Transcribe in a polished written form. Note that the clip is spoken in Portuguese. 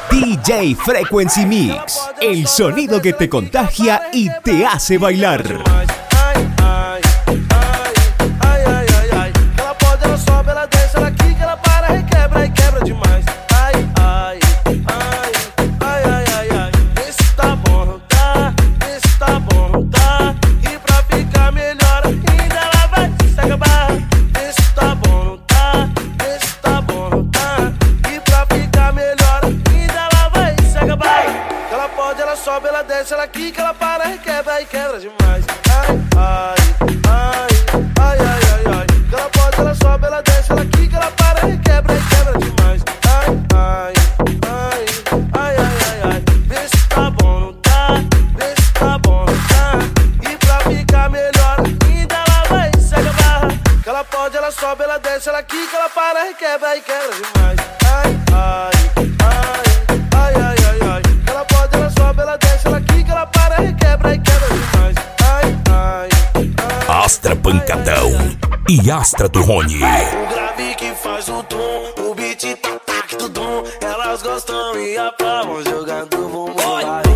DJ Frequency Mix, el sonido que te contagia y te hace bailar. Sobe, ela desce, ela quica, ela para, requebra e quebra demais. Ai, ai, ai, ai, ai, ai, ai. Ela pode, ela sobe, ela desce, ela quica, ela para, requebra e quebra demais. Ai, ai, ai, ai, ai, ai, ai. Vê se tá bom, não tá? Vê se tá bom, não tá? E pra ficar melhor ainda ela vai se acabar. Que ela pode, ela sobe, ela desce, ela quica, ela para, requebra e quebra demais. Ai, ai, ai, ai, ai, ai, ai. Ela pode, ela sobe, ela desce, ela quica, ela para, requebra e quebra demais. Ai, ai, ai. Astra Pancadão e Astra do Rony. O grave que faz o tom, o beat tac do dom. Elas gostam e aplaudem jogando bumbum.